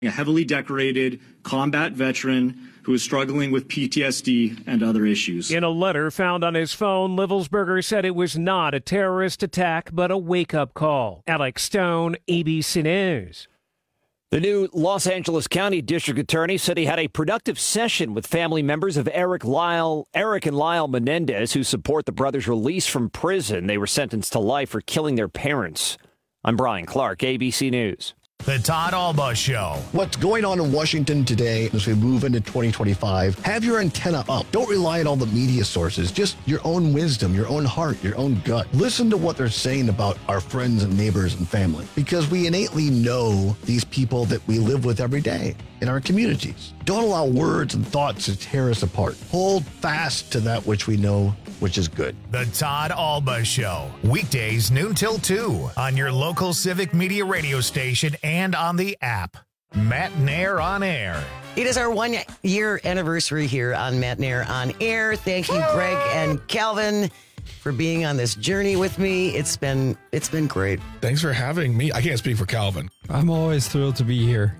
a heavily decorated combat veteran who is struggling with PTSD and other issues. In a letter found on his phone, Livelsberger said it was not a terrorist attack, but a wake-up call. Alex Stone, ABC News. The new Los Angeles County District Attorney said he had a productive session with family members of Eric and Lyle Menendez, who support the brothers' release from prison. They were sentenced to life for killing their parents. I'm Brian Clark, ABC News. The Todd Alba Show. What's going on in Washington today as we move into 2025? Have your antenna up. Don't rely on all the media sources. Just your own wisdom, your own heart, your own gut. Listen to what they're saying about our friends and neighbors and family, because we innately know these people that we live with every day in our communities. Don't allow words and thoughts to tear us apart. Hold fast to that which we know, which is good. The Todd Alba Show. Weekdays noon till 2 on your local Civic Media radio station and on the app. Matt Nair on Air. It is our 1 year anniversary here on Matt Nair on Air. Thank you, Greg and Calvin, for being on this journey with me. It's been great. Thanks for having me. I can't speak for Calvin. I'm always thrilled to be here.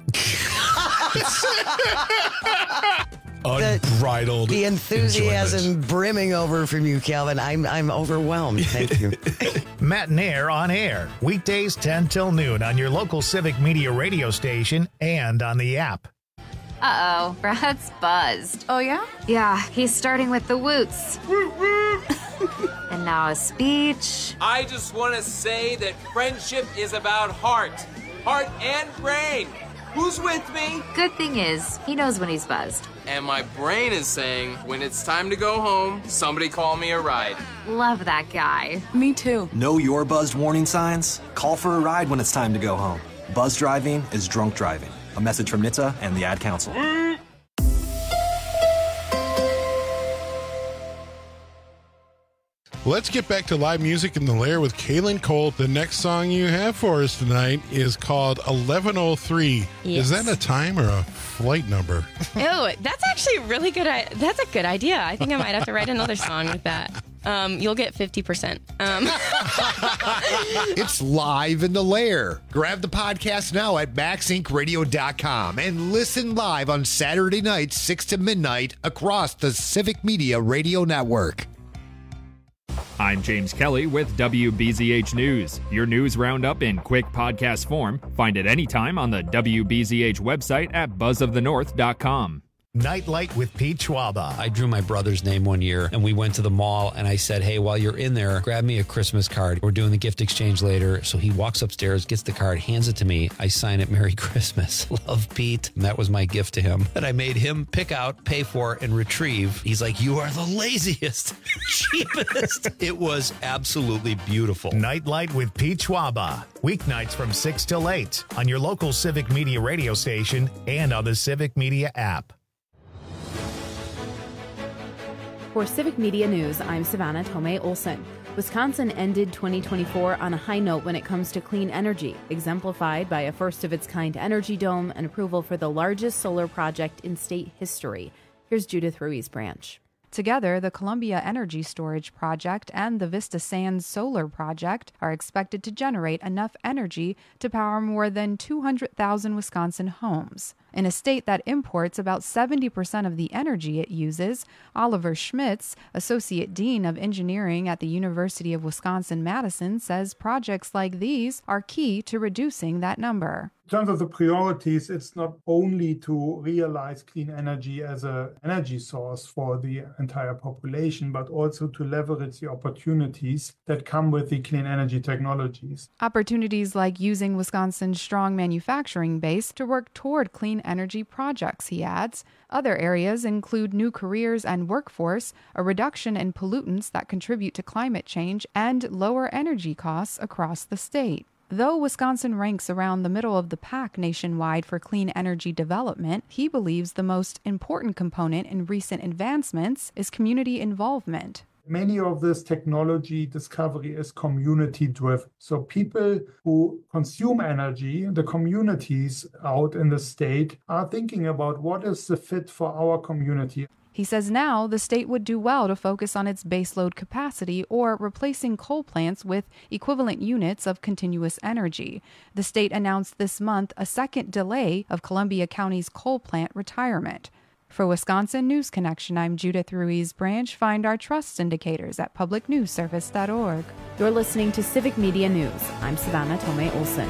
Unbridled the enthusiasm enjoyment. Brimming over from you, Calvin. I'm overwhelmed. Thank you. Matt Nair on Air. Weekdays 10 till noon on your local Civic Media radio station and on the app. Uh-oh, Brad's buzzed. Oh, yeah? Yeah, he's starting with the woots. And now a speech. I just want to say that friendship is about heart and brain. Who's with me? Good thing is, he knows when he's buzzed. And my brain is saying, when it's time to go home, somebody call me a ride. Love that guy. Me too. Know your buzzed warning signs? Call for a ride when it's time to go home. Buzz driving is drunk driving. A message from NHTSA and the Ad Council. Let's get back to live music in the Lair with Kaylin Cole. The next song you have for us tonight is called 1103. Yes. Is that a time or a flight number? Ew, that's actually really good. That's a good idea. I think I might have to write another song with that. You'll get 50%. It's live in the Lair. Grab the podcast now at maxincradio.com and listen live on Saturday nights, 6 to midnight across the Civic Media Radio Network. I'm James Kelly with WBZH News. Your news roundup in quick podcast form. Find it anytime on the WBZH website at buzzofthenorth.com. Nightlight with Pete Schwaba. I drew my brother's name one year, and we went to the mall, and I said, hey, while you're in there, grab me a Christmas card. We're doing the gift exchange later. So he walks upstairs, gets the card, hands it to me. I sign it, Merry Christmas. Love, Pete. And that was my gift to him that I made him pick out, pay for, and retrieve. He's like, you are the laziest, cheapest. It was absolutely beautiful. Nightlight with Pete Schwaba. Weeknights from 6 till 8 on your local Civic Media radio station and on the Civic Media app. For Civic Media News, I'm Savannah Tomei Olson. Wisconsin ended 2024 on a high note when it comes to clean energy, exemplified by a first-of-its-kind energy dome and approval for the largest solar project in state history. Here's Judith Ruiz Branch. Together, the Columbia Energy Storage Project and the Vista Sands Solar Project are expected to generate enough energy to power more than 200,000 Wisconsin homes. In a state that imports about 70% of the energy it uses, Oliver Schmitz, Associate Dean of Engineering at the University of Wisconsin-Madison, says projects like these are key to reducing that number. In terms of the priorities, it's not only to realize clean energy as an energy source for the entire population, but also to leverage the opportunities that come with the clean energy technologies. Opportunities like using Wisconsin's strong manufacturing base to work toward clean energy projects, he adds. Other areas include new careers and workforce, a reduction in pollutants that contribute to climate change, and lower energy costs across the state. Though Wisconsin ranks around the middle of the pack nationwide for clean energy development, he believes the most important component in recent advancements is community involvement. Many of this technology discovery is community driven. So people who consume energy, the communities out in the state, are thinking about what is the fit for our community. He says now the state would do well to focus on its baseload capacity or replacing coal plants with equivalent units of continuous energy. The state announced this month a second delay of Columbia County's coal plant retirement. For Wisconsin News Connection, I'm Judith Ruiz Branch. Find our trust indicators at publicnewsservice.org. You're listening to Civic Media News. I'm Savannah Tomei Olson.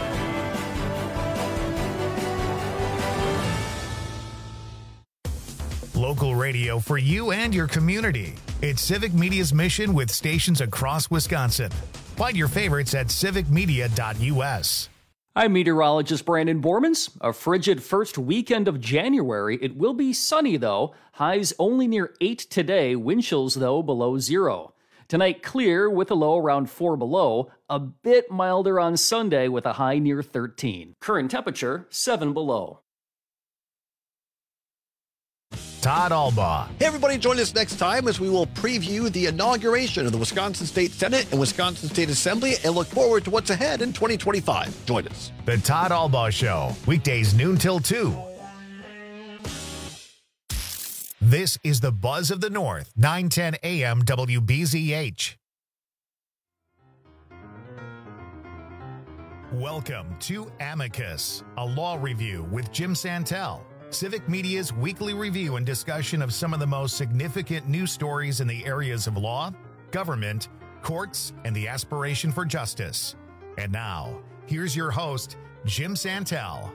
Local radio for you and your community. It's Civic Media's mission with stations across Wisconsin. Find your favorites at civicmedia.us. I'm meteorologist Brandon Bormans. A frigid first weekend of January. It will be sunny, though. Highs only near 8 today. Wind chills, though, below 0. Tonight, clear with a low around 4 below. A bit milder on Sunday with a high near 13. Current temperature, 7 below. Todd Albaugh. Hey, everybody, join us next time as we will preview the inauguration of the Wisconsin State Senate and Wisconsin State Assembly and look forward to what's ahead in 2025. Join us. The Todd Albaugh Show, weekdays noon till 2. This is the Buzz of the North, 910 AM WBZH. Welcome to Amicus, a law review with Jim Santel. Civic Media's weekly review and discussion of some of the most significant news stories in the areas of law, government, courts, and the aspiration for justice. And now, here's your host, Jim Santel.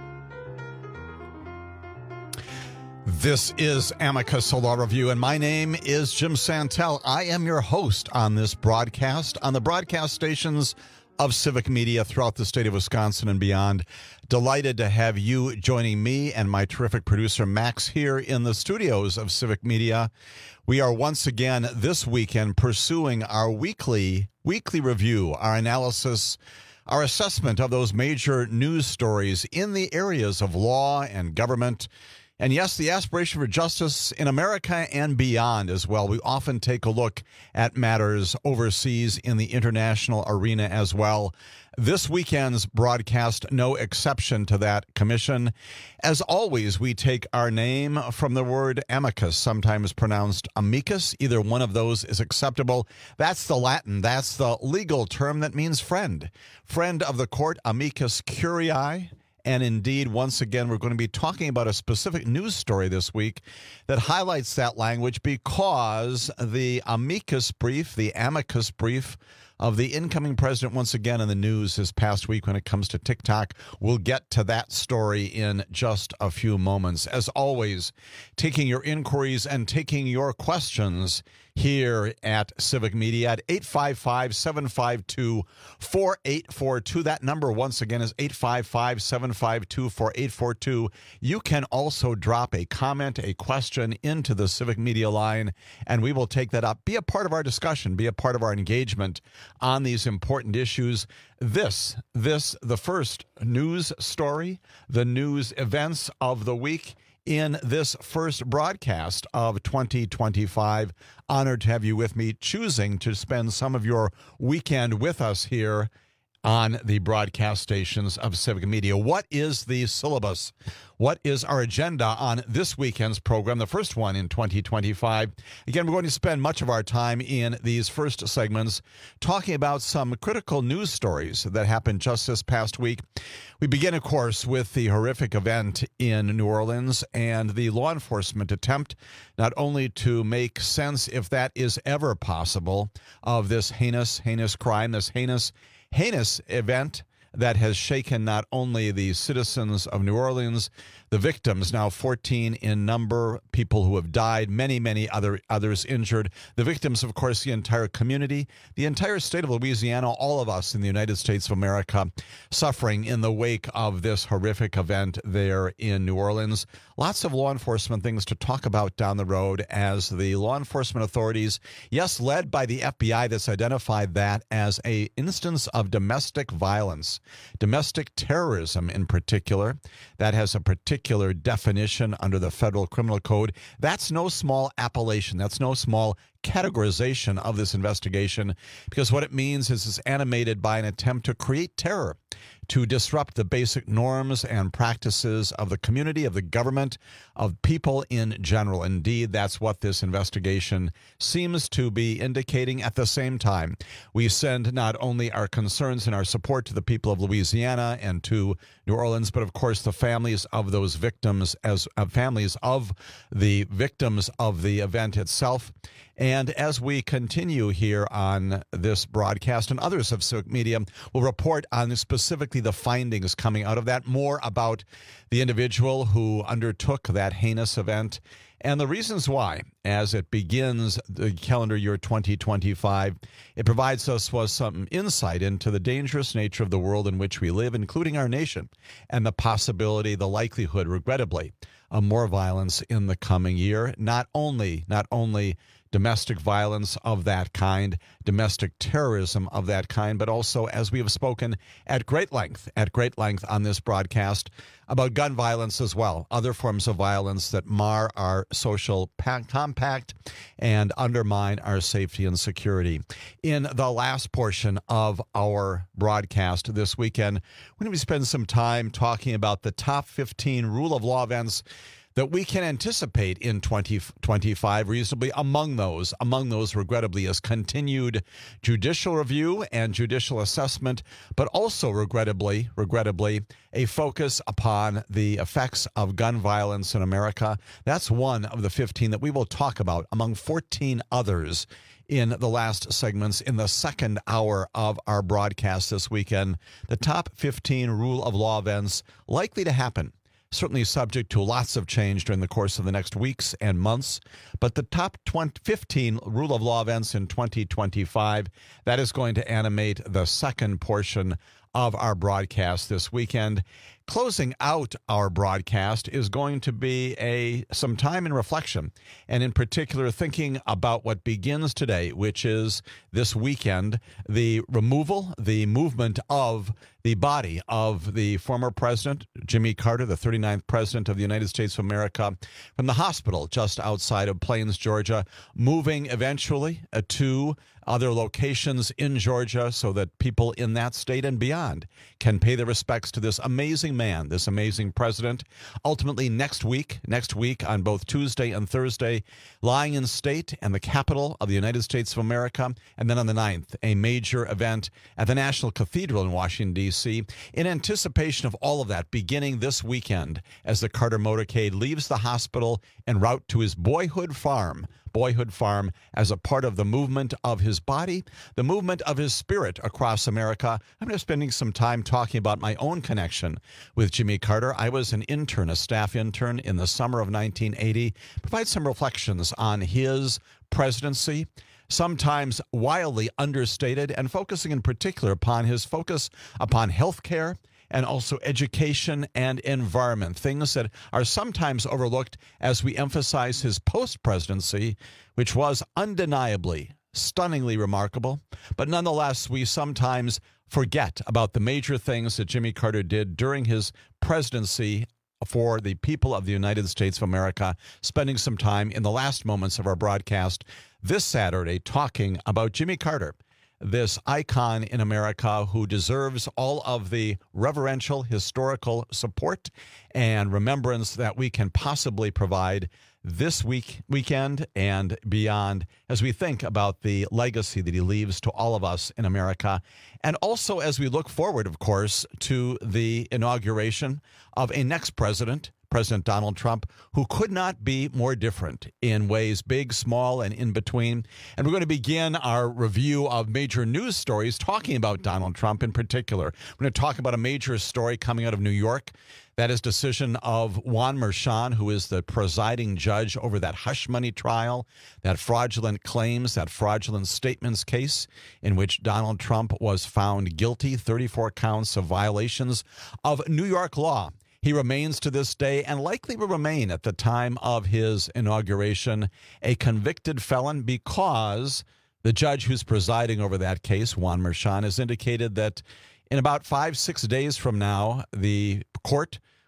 This is Amicus, a law review, and my name is Jim Santel. I am your host on this broadcast, on the broadcast stations of Civic Media throughout the state of Wisconsin and beyond. Delighted to have you joining me and my terrific producer, Max, here in the studios of Civic Media. We are once again this weekend pursuing our weekly review, our analysis, our assessment of those major news stories in the areas of law and government. And yes, the aspiration for justice in America and beyond as well. We often take a look at matters overseas in the international arena as well. This weekend's broadcast, no exception to that commission. As always, we take our name from the word amicus, sometimes pronounced amicus. Either one of those is acceptable. That's the Latin, that's the legal term that means friend. Friend of the court, amicus curiae. And indeed, once again, we're going to be talking about a specific news story this week that highlights that language because the amicus brief of the incoming president once again in the news this past week when it comes to TikTok. We'll get to that story in just a few moments. As always, taking your inquiries and taking your questions here at Civic Media at 855-752-4842. That number, once again, is 855-752-4842. You can also drop a comment, a question into the Civic Media line, and we will take that up. Be a part of our discussion. Be a part of our engagement on these important issues. The first news story, the news events of the week in this first broadcast of 2025. Honored to have you with me, choosing to spend some of your weekend with us here on the broadcast stations of Civic Media. What is the syllabus? What is our agenda on this weekend's program, the first one in 2025? Again, we're going to spend much of our time in these first segments talking about some critical news stories that happened just this past week. We begin, of course, with the horrific event in New Orleans and the law enforcement attempt not only to make sense, if that is ever possible, of this heinous crime, this heinous event that has shaken not only the citizens of New Orleans, the victims, now 14 in number, people who have died, many others injured. The victims, of course, the entire community, the entire state of Louisiana, all of us in the United States of America suffering in the wake of this horrific event there in New Orleans. Lots of law enforcement things to talk about down the road as the law enforcement authorities, yes, led by the FBI, that's identified that as an instance of domestic violence, domestic terrorism in particular. That has a particular definition under the Federal Criminal Code. That's no small appellation. That's no small categorization of this investigation, because what it means is it's animated by an attempt to create terror, to disrupt the basic norms and practices of the community, of the government, of people in general. Indeed, that's what this investigation seems to be indicating. At the same time, we send not only our concerns and our support to the people of Louisiana and to New Orleans, but of course the families of those victims, as families of the victims of the event itself. And as we continue here on this broadcast, and others of Civic Media will report on specifically the findings coming out of that, more about the individual who undertook that heinous event and the reasons why, as it begins the calendar year 2025, it provides us with some insight into the dangerous nature of the world in which we live, including our nation, and the possibility, the likelihood, regrettably, of more violence in the coming year. Not only domestic violence of that kind, domestic terrorism of that kind, but also, as we have spoken at great length on this broadcast, about gun violence as well, other forms of violence that mar our social compact and undermine our safety and security. In the last portion of our broadcast this weekend, we're going to spend some time talking about the top 15 rule of law events that we can anticipate in 2025 reasonably. Among those, regrettably, is continued judicial review and judicial assessment, but also, regrettably, a focus upon the effects of gun violence in America. That's one of the 15 that we will talk about, among 14 others, in the last segments in the second hour of our broadcast this weekend. The top 15 rule of law events likely to happen, certainly subject to lots of change during the course of the next weeks and months. But the top 15 rule of law events in 2025, that is going to animate the second portion of our broadcast this weekend. Closing out our broadcast is going to be some time in reflection, and in particular thinking about what begins today, which is this weekend, the movement of the body of the former president, Jimmy Carter, the 39th president of the United States of America, from the hospital just outside of Plains, Georgia, moving eventually to other locations in Georgia so that people in that state and beyond can pay their respects to this amazing man, this amazing president. Ultimately, next week on both Tuesday and Thursday, lying in state and the capital of the United States of America. And then on the 9th, a major event at the National Cathedral in Washington, D.C., in anticipation of all of that beginning this weekend as the Carter motorcade leaves the hospital en route to his boyhood farm as a part of the movement of his body, the movement of his spirit across America. I'm just spending some time talking about my own connection with Jimmy Carter. I was an intern, a staff intern in the summer of 1980. Provide some reflections on his presidency, sometimes wildly understated, and focusing in particular upon his focus upon health care and also education and environment, things that are sometimes overlooked as we emphasize his post-presidency, which was undeniably, stunningly remarkable. But nonetheless, we sometimes forget about the major things that Jimmy Carter did during his presidency for the people of the United States of America, spending some time in the last moments of our broadcast this Saturday talking about Jimmy Carter, this icon in America who deserves all of the reverential historical support and remembrance that we can possibly provide this weekend and beyond as we think about the legacy that he leaves to all of us in America. And also as we look forward, of course, to the inauguration of a next president, President Donald Trump, who could not be more different in ways big, small, and in between. And we're going to begin our review of major news stories talking about Donald Trump in particular. We're going to talk about a major story coming out of New York. That is decision of Juan Merchan, who is the presiding judge over that hush money trial, that fraudulent claims, that fraudulent statements case in which Donald Trump was found guilty, 34 counts of violations of New York law. He remains to this day, and likely will remain at the time of his inauguration, a convicted felon because the judge who's presiding over that case, Juan Merchan, has indicated that in about 5-6 days from now, the court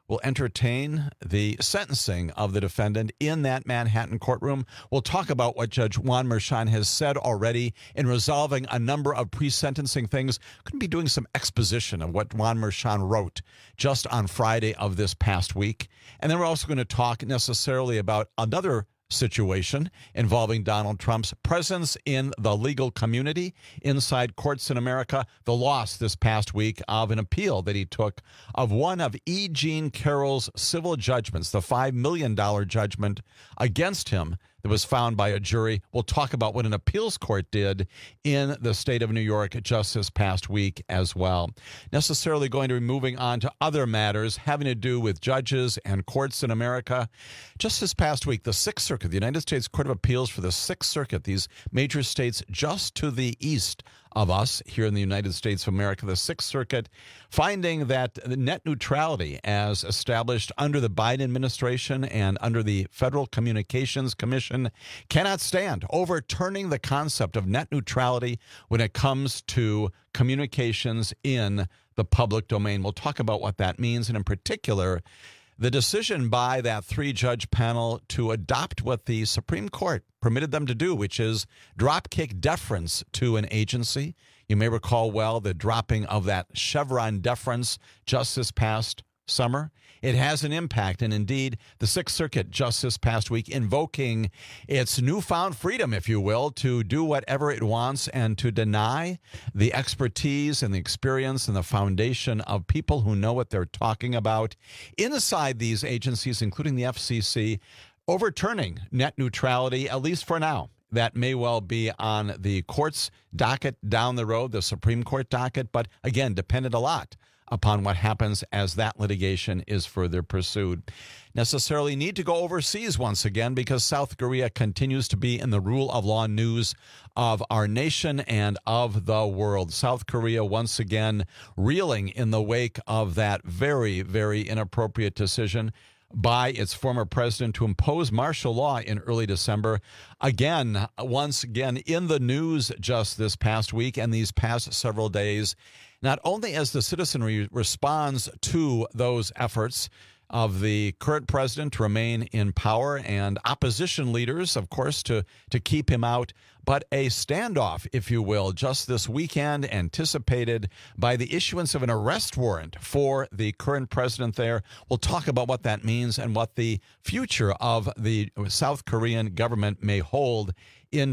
will entertain the sentencing of the defendant in that Manhattan courtroom. We'll talk about what Judge Juan Merchan has said already in resolving a number of pre-sentencing things. Could be doing some exposition of what Juan Merchan wrote just on Friday of this past week. And then we're also going to talk necessarily about another situation involving Donald Trump's presence in the legal community inside courts in America, the loss this past week of an appeal that he took of one of E. Jean Carroll's civil judgments, the $5 million judgment against him that was found by a jury. We'll talk about what an appeals court did in the state of New York just this past week as well. Necessarily going to be moving on to other matters having to do with judges and courts in America. Just this past week, the Sixth Circuit, the United States Court of Appeals for the Sixth Circuit, these major states just to the east of us here in the United States of America, the Sixth Circuit, finding that the net neutrality as established under the Biden administration and under the Federal Communications Commission cannot stand, overturning the concept of net neutrality when it comes to communications in the public domain. We'll talk about what that means, and in particular, the decision by that three-judge panel to adopt what the Supreme Court permitted them to do, which is dropkick deference to an agency. You may recall well the dropping of that Chevron deference just this past summer. It has an impact, and indeed, the Sixth Circuit just this past week invoking its newfound freedom, if you will, to do whatever it wants and to deny the expertise and the experience and the foundation of people who know what they're talking about inside these agencies, including the FCC, overturning net neutrality, at least for now. That may well be on the court's docket down the road, the Supreme Court docket, but again, dependent a lot upon what happens as that litigation is further pursued. Necessarily need to go overseas once again because South Korea continues to be in the rule of law news of our nation and of the world. South Korea once again reeling in the wake of that very, very inappropriate decision by its former president to impose martial law in early December. Again, once again, in the news just this past week and these past several days, not only as the citizenry responds to those efforts of the current president to remain in power and opposition leaders, of course, to keep him out, but a standoff, if you will, just this weekend anticipated by the issuance of an arrest warrant for the current president there. We'll talk about what that means and what the future of the South Korean government may hold in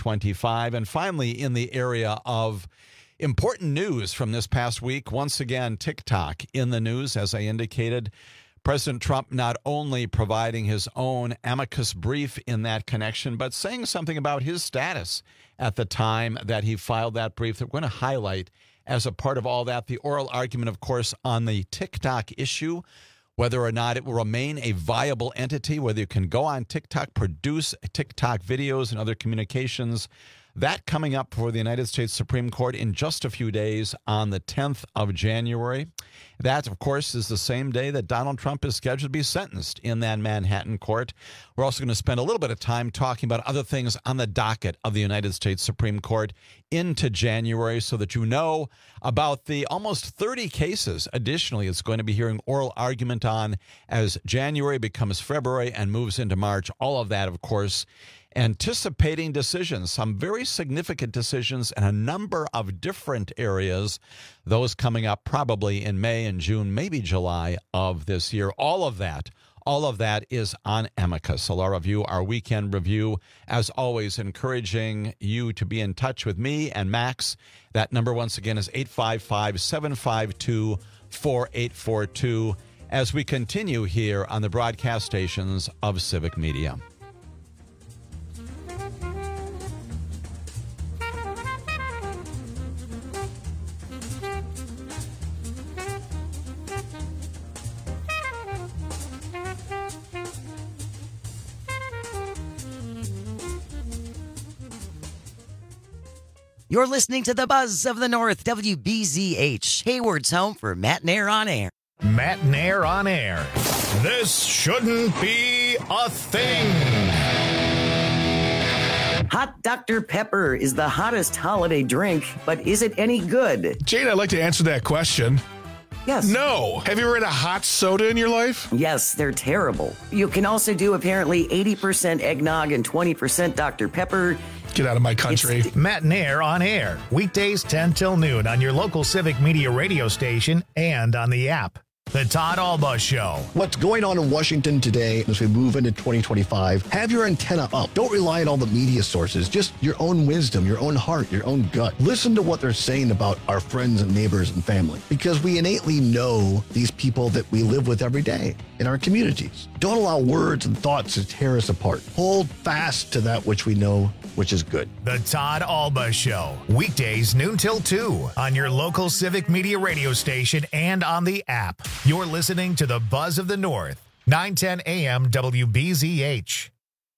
2025. And finally, in the area of important news from this past week, once again, TikTok in the news, as I indicated. President Trump not only providing his own amicus brief in that connection, but saying something about his status at the time that he filed that brief that we're going to highlight as a part of all that. The oral argument, of course, on the TikTok issue, whether or not it will remain a viable entity, whether you can go on TikTok, produce TikTok videos and other communications. That coming up for the United States Supreme Court in just a few days on the 10th of January. That, of course, is the same day that Donald Trump is scheduled to be sentenced in that Manhattan court. We're also going to spend a little bit of time talking about other things on the docket of the United States Supreme Court into January so that you know about the almost 30 cases. Additionally, it's going to be hearing oral argument on as January becomes February and moves into March. All of that, of course, anticipating decisions, some very significant decisions in a number of different areas, those coming up probably in May and June, maybe July of this year. All of that is on Amicus, a law review, our weekend review. As always, encouraging you to be in touch with me and Max. That number, once again, is 855-752-4842 as we continue here on the broadcast stations of Civic Media. You're listening to the Buzz of the North, WBZH, Hayward's home for Matt Nair on Air. Matt Nair on Air. This shouldn't be a thing. Hot Dr. Pepper is the hottest holiday drink, but is it any good? Jane, I'd like to answer that question. Yes. No. Have you ever had a hot soda in your life? Yes, they're terrible. You can also do apparently 80% eggnog and 20% Dr. Pepper. Get out of my country. Matt and Air on air. Weekdays 10 till noon on your local Civic Media radio station and on the app. The Todd Alba Show. What's going on in Washington today as we move into 2025? Have your antenna up. Don't rely on all the media sources. Just your own wisdom, your own heart, your own gut. Listen to what they're saying about our friends and neighbors and family, because we innately know these people that we live with every day in our communities. Don't allow words and thoughts to tear us apart. Hold fast to that which we know, which is good. The Todd Alba Show. Weekdays noon till 2 on your local Civic Media radio station and on the app. You're listening to the Buzz of the North, 910 AM WBZH.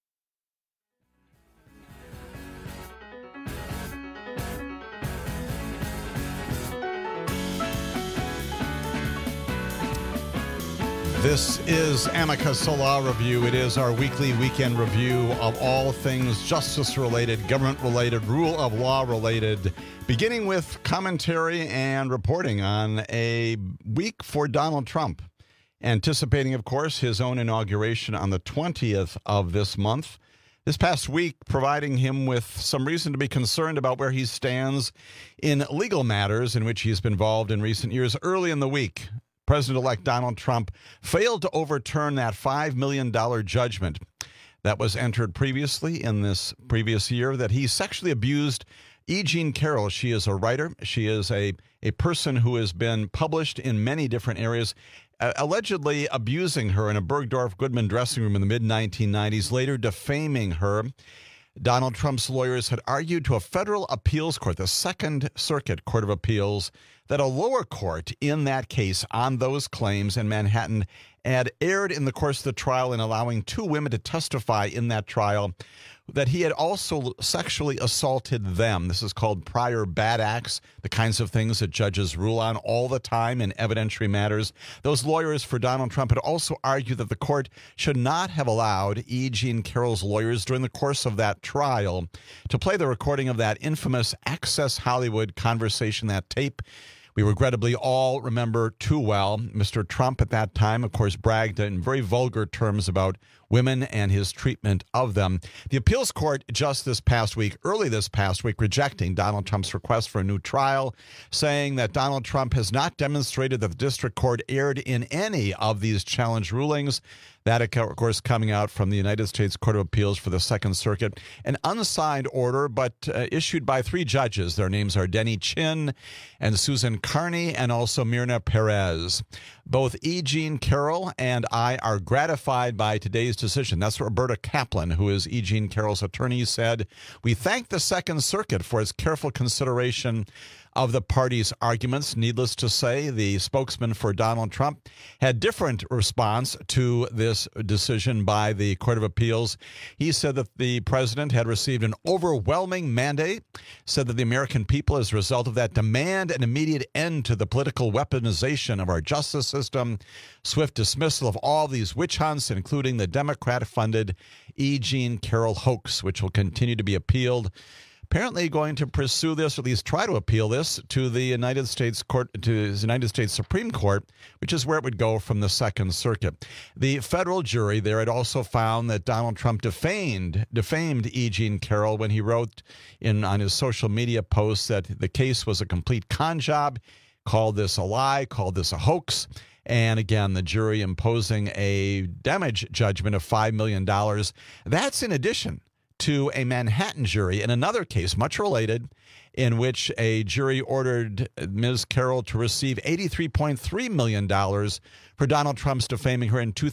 This is Amicus Law Review. It is our weekly weekend review of all things justice-related, government-related, rule of law-related, beginning with commentary and reporting on a week for Donald Trump, anticipating, of course, his own inauguration on the 20th of this month. This past week, providing him with some reason to be concerned about where he stands in legal matters in which he's been involved in recent years. Early in the week, President-elect Donald Trump failed to overturn that $5 million judgment that was entered previously in this previous year that he sexually abused E. Jean Carroll. She is a writer. She is a person who has been published in many different areas, allegedly abusing her in a Bergdorf Goodman dressing room in the mid-1990s, later defaming her. Donald Trump's lawyers had argued to a federal appeals court, the Second Circuit Court of Appeals, that a lower court in that case on those claims in Manhattan had erred in the course of the trial in allowing two women to testify in that trial that he had also sexually assaulted them. This is called prior bad acts, the kinds of things that judges rule on all the time in evidentiary matters. Those lawyers for Donald Trump had also argued that the court should not have allowed E. Jean Carroll's lawyers during the course of that trial to play the recording of that infamous Access Hollywood conversation, that tape. We regrettably all remember too well. Mr. Trump at that time, of course, bragged in very vulgar terms about women and his treatment of them. The appeals court just this past week, early this past week, rejecting Donald Trump's request for a new trial, saying that Donald Trump has not demonstrated that the district court erred in any of these challenge rulings. That, of course, coming out from the United States Court of Appeals for the Second Circuit. An unsigned order, but issued by three judges. Their names are Denny Chin and Susan Carney and also Myrna Perez. Both E. Jean Carroll and I are gratified by today's decision. That's what Roberta Kaplan, who is E. Jean Carroll's attorney, said. We thank the Second Circuit for its careful consideration of the parties' arguments. Needless to say, the spokesman for Donald Trump had different response to this decision by the Court of Appeals. He said that the president had received an overwhelming mandate, said that the American people, as a result of that, demand an immediate end to the political weaponization of our justice system, swift dismissal of all these witch hunts, including the Democrat-funded E. Jean Carroll hoax, which will continue to be appealed. Apparently going to pursue this, or at least try to appeal this, to the United States Court, to the United States Supreme Court, which is where it would go from the Second Circuit. The federal jury there had also found that Donald Trump defamed E. Jean Carroll when he wrote on his social media posts that the case was a complete con job, called this a lie, called this a hoax. And again, the jury imposing a damage judgment of $5 million. That's in addition to a Manhattan jury in another case, much related, in which a jury ordered Ms. Carroll to receive $83.3 million for Donald Trump's defaming her in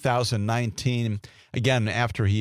2019, again, after she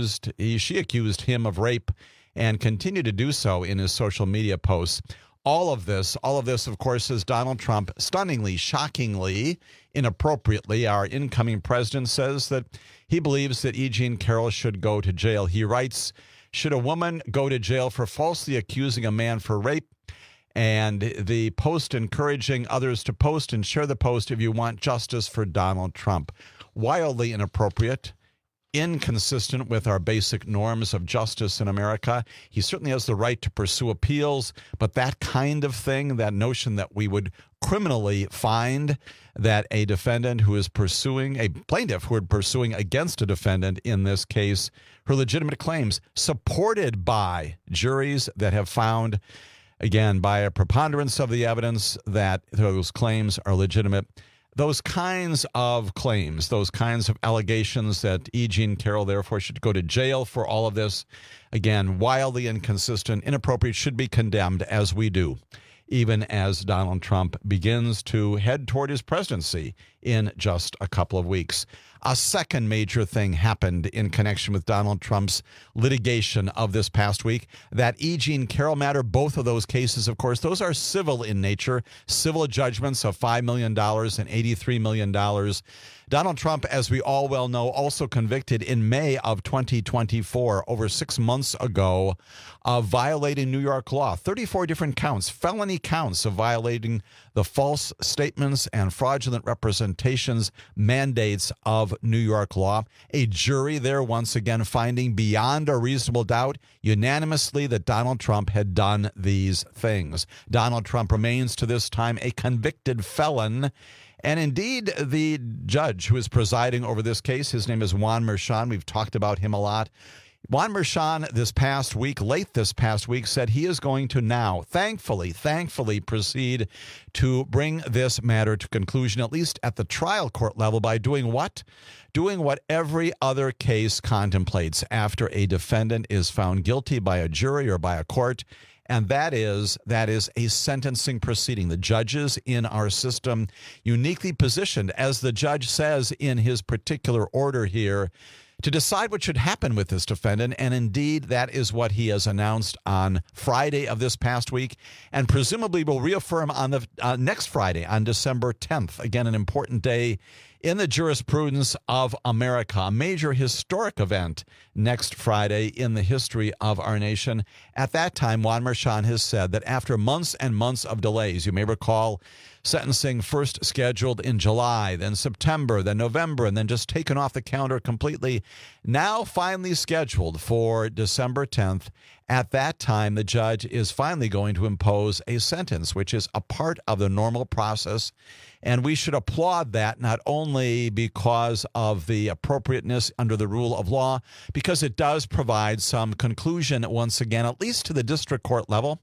accused him of rape and continued to do so in his social media posts. All of this, of course, is Donald Trump stunningly, shockingly, inappropriately. Our incoming president says that he believes that E. Jean Carroll should go to jail. He writes, should a woman go to jail for falsely accusing a man for rape? And the post encouraging others to post and share the post if you want justice for Donald Trump. Wildly inappropriate. inconsistent with our basic norms of justice in America. He certainly has the right to pursue appeals, but that kind of thing, that notion that we would criminally find that a defendant who is pursuing, a plaintiff who is pursuing against a defendant in this case, her legitimate claims, supported by juries that have found, again, by a preponderance of the evidence that those claims are legitimate. Those kinds of claims, those kinds of allegations that E. Jean Carroll, therefore, should go to jail for all of this, again, wildly inconsistent, inappropriate, should be condemned, as we do, even as Donald Trump begins to head toward his presidency in just a couple of weeks. A second major thing happened in connection with Donald Trump's litigation of this past week. That E. Jean Carroll matter, both of those cases, of course, those are civil in nature, civil judgments of $5 million and $83 million. Donald Trump, as we all well know, also convicted in May of 2024, over 6 months ago, of violating New York law. 34 different counts, felony counts of violating the false statements and fraudulent representations mandates of New York law. A jury there once again finding beyond a reasonable doubt unanimously that Donald Trump had done these things. Donald Trump remains to this time a convicted felon. And indeed, the judge who is presiding over this case, his name is Juan Merchan. We've talked about him a lot. Juan Merchan late this past week, said he is going to now, thankfully proceed to bring this matter to conclusion, at least at the trial court level, by doing what? Doing what every other case contemplates after a defendant is found guilty by a jury or by a court. And that is a sentencing proceeding. The judges in our system uniquely positioned, as the judge says in his particular order here, to decide what should happen with this defendant. And indeed, that is what he has announced on Friday of this past week, and presumably will reaffirm on the next Friday, on December 10th. Again, an important day in the jurisprudence of America, a major historic event next Friday in the history of our nation. At that time, Juan Merchan has said that after months and months of delays, you may recall sentencing first scheduled in July, then September, then November, and then just taken off the calendar completely, now finally scheduled for December 10th. At that time, the judge is finally going to impose a sentence, which is a part of the normal process. And we should applaud that, not only because of the appropriateness under the rule of law, because it does provide some conclusion once again, at least to the district court level.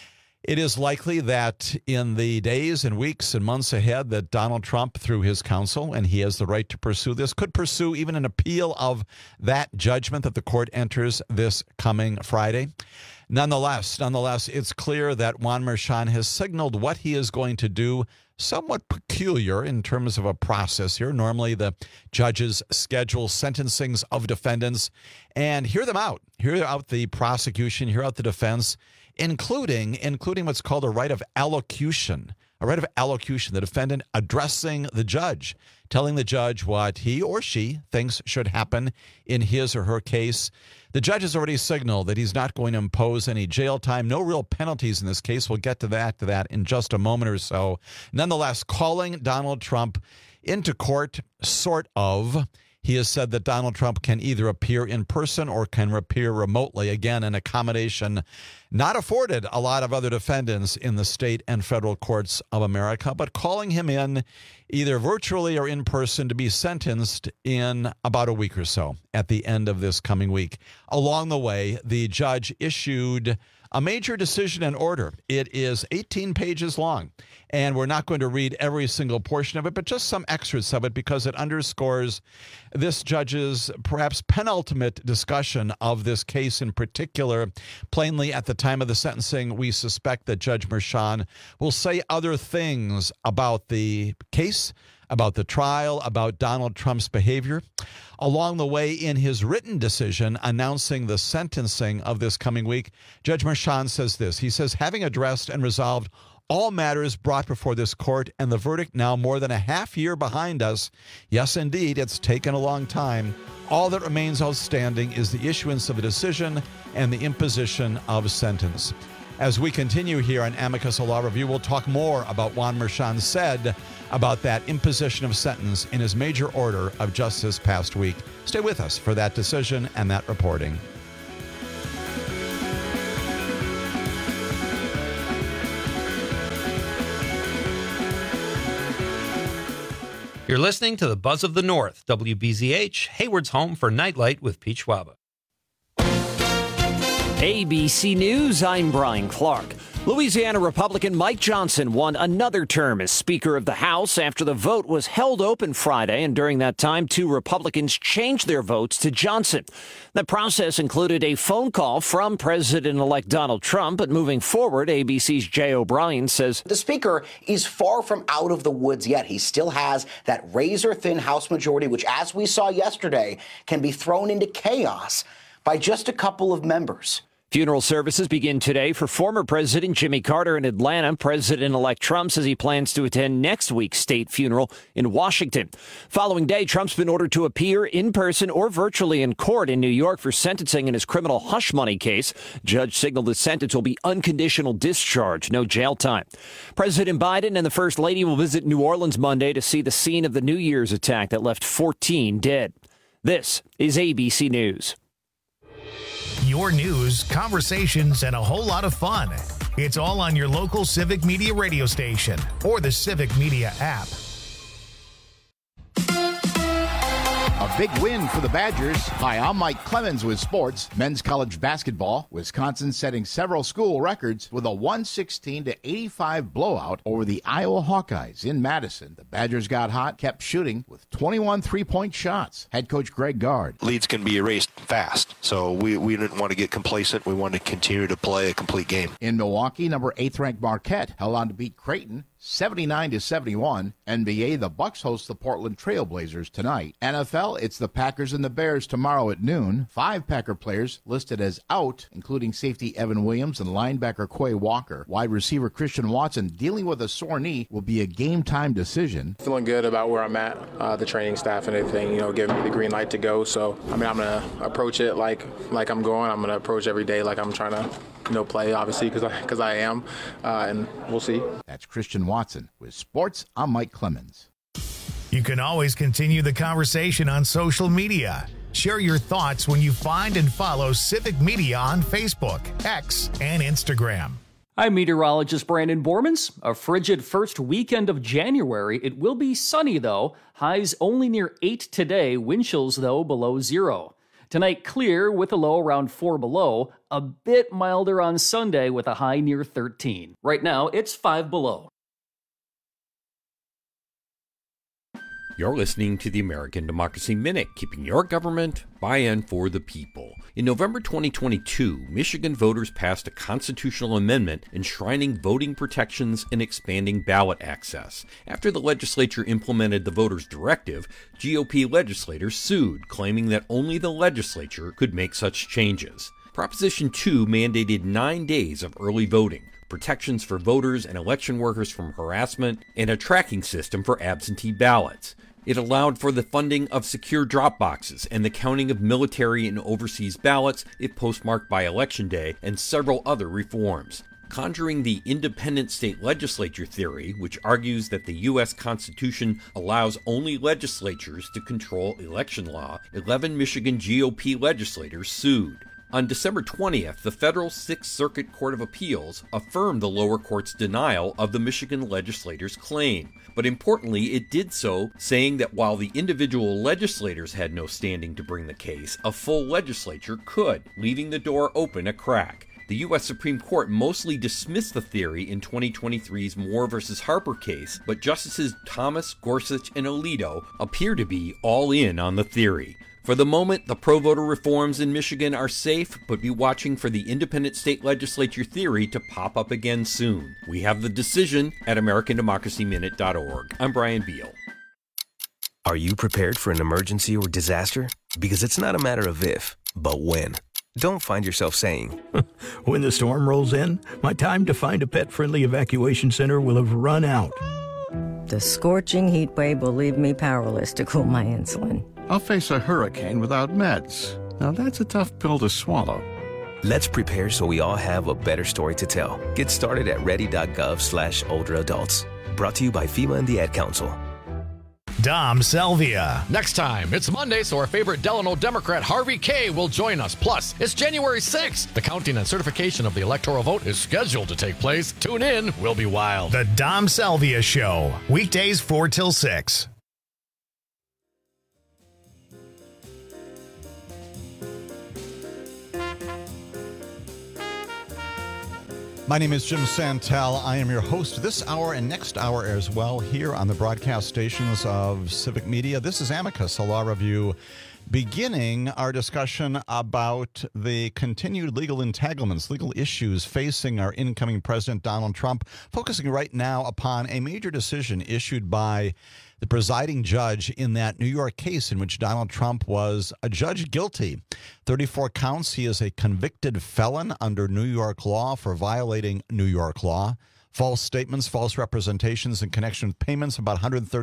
It is likely that in the days and weeks and months ahead that Donald Trump, through his counsel, and he has the right to pursue this, could pursue even an appeal of that judgment that the court enters this coming Friday. Nonetheless, it's clear that Juan Merchan has signaled what he is going to do, somewhat peculiar in terms of a process here. Normally, the judges schedule sentencings of defendants and hear them out, hear out the prosecution, hear out the defense, including what's called a right of allocution. A right of allocution, the defendant addressing the judge, telling the judge what he or she thinks should happen in his or her case. The judge has already signaled that he's not going to impose any jail time, no real penalties in this case. We'll get to that in just a moment or so. Nonetheless, calling Donald Trump into court, sort of. He has said that Donald Trump can either appear in person or can appear remotely. Again, an accommodation not afforded a lot of other defendants in the state and federal courts of America, but calling him in either virtually or in person to be sentenced in about a week or so at the end of this coming week. Along the way, the judge issued a major decision and order. It is 18 pages long, and we're not going to read every single portion of it, but just some excerpts of it because it underscores this judge's perhaps penultimate discussion of this case in particular. Plainly, at the time of the sentencing, we suspect that Judge Merchan will say other things about the case, about the trial, about Donald Trump's behavior. Along the way, in his written decision announcing the sentencing of this coming week, Judge Merchan says this. He says, having addressed and resolved all matters brought before this court and the verdict now more than a half year behind us, yes, indeed, it's taken a long time, all that remains outstanding is the issuance of a decision and the imposition of sentence. As we continue here on Amicus Law Review, we'll talk more about Juan Merchan said about that imposition of sentence in his major order of just this past week. Stay with us for that decision and that reporting. You're listening to the Buzz of the North, WBZH, Hayward's home for Nightlight with Pete Schwaba. ABC News, I'm Brian Clark. Louisiana Republican Mike Johnson won another term as Speaker of the House after the vote was held open Friday, and during that time, 2 Republicans changed their votes to Johnson. The process included a phone call from President-elect Donald Trump, but moving forward, ABC's Jay O'Brien says the Speaker is far from out of the woods yet. He still has that razor-thin House majority, which, as we saw yesterday, can be thrown into chaos by just a couple of members. Funeral services begin today for former President Jimmy Carter in Atlanta. President-elect Trump says he plans to attend next week's state funeral in Washington. Following day, Trump's been ordered to appear in person or virtually in court in New York for sentencing in his criminal hush money case. Judge signaled the sentence will be unconditional discharge, no jail time. President Biden and the First Lady will visit New Orleans Monday to see the scene of the New Year's attack that left 14 dead. This is ABC News. Your news, conversations, and a whole lot of fun. It's all on your local Civic Media radio station or the Civic Media app. A big win for the Badgers. Hi, I'm Mike Clemens with sports. Men's college basketball. Wisconsin setting several school records with a 116-85 blowout over the Iowa Hawkeyes in Madison. The Badgers got hot, kept shooting with 21 three-point shots. Head coach Greg Gard. Leads can be erased fast, so we didn't want to get complacent. We wanted to continue to play a complete game. In Milwaukee, number 8th-ranked Marquette held on to beat Creighton 79-71. NBA, the Bucks host the Portland Trail Blazers tonight. NFL, it's the Packers and the Bears tomorrow at noon. 5 Packer players listed as out, including safety Evan Williams and linebacker Quay Walker. Wide receiver Christian Watson, dealing with a sore knee, will be a game-time decision. Feeling good about where I'm at, the training staff and everything, giving me the green light to go. So, I'm going to approach it like I'm going. I'm going to approach every day like I'm trying to play, obviously, because I am, and we'll see. That's Christian Watson. With sports, I'm Mike Clemens. You can always continue the conversation on social media. Share your thoughts when you find and follow Civic Media on Facebook, X, and Instagram. I'm meteorologist Brandon Bormans. A frigid first weekend of January. It will be sunny, though. Highs only near 8 today. Wind chills, though, below 0. Tonight, clear with a low around 4 below. A bit milder on Sunday with a high near 13. Right now, it's 5 below. You're listening to the American Democracy Minute, keeping your government by and for the people. In November 2022, Michigan voters passed a constitutional amendment enshrining voting protections and expanding ballot access. After the legislature implemented the voters' directive, GOP legislators sued, claiming that only the legislature could make such changes. Proposition 2 mandated 9 days of early voting, protections for voters and election workers from harassment, and a tracking system for absentee ballots. It allowed for the funding of secure drop boxes and the counting of military and overseas ballots if postmarked by Election Day, and several other reforms. Conjuring the independent state legislature theory, which argues that the U.S. Constitution allows only legislatures to control election law, 11 Michigan GOP legislators sued. On December 20th, the federal Sixth Circuit Court of Appeals affirmed the lower court's denial of the Michigan legislators' claim. But importantly, it did so saying that while the individual legislators had no standing to bring the case, a full legislature could, leaving the door open a crack. The U.S. Supreme Court mostly dismissed the theory in 2023's Moore v. Harper case, but Justices Thomas, Gorsuch, and Alito appear to be all in on the theory. For the moment, the pro-voter reforms in Michigan are safe, but be watching for the independent state legislature theory to pop up again soon. We have the decision at AmericanDemocracyMinute.org. I'm Brian Beal. Are you prepared for an emergency or disaster? Because it's not a matter of if, but when. Don't find yourself saying, when the storm rolls in, my time to find a pet-friendly evacuation center will have run out. The scorching heat wave will leave me powerless to cool my insulin. I'll face a hurricane without meds. Now that's a tough pill to swallow. Let's prepare so we all have a better story to tell. Get started at ready.gov/older adults. Brought to you by FEMA and the Ad Council. Dom Salvia. Next time, it's Monday, so our favorite Delano Democrat, Harvey Kaye, will join us. Plus, it's January 6th. The counting and certification of the electoral vote is scheduled to take place. Tune in. We'll be wild. The Dom Salvia Show. Weekdays 4 till 6. My name is Jim Santel. I am your host this hour and next hour as well here on the broadcast stations of Civic Media. This is Amicus, a law review, beginning our discussion about the continued legal entanglements, legal issues facing our incoming President Donald Trump, focusing right now upon a major decision issued by the presiding judge in that New York case in which Donald Trump was adjudged guilty. 34 counts. He is a convicted felon under New York law for violating New York law. False statements, false representations in connection with payments, about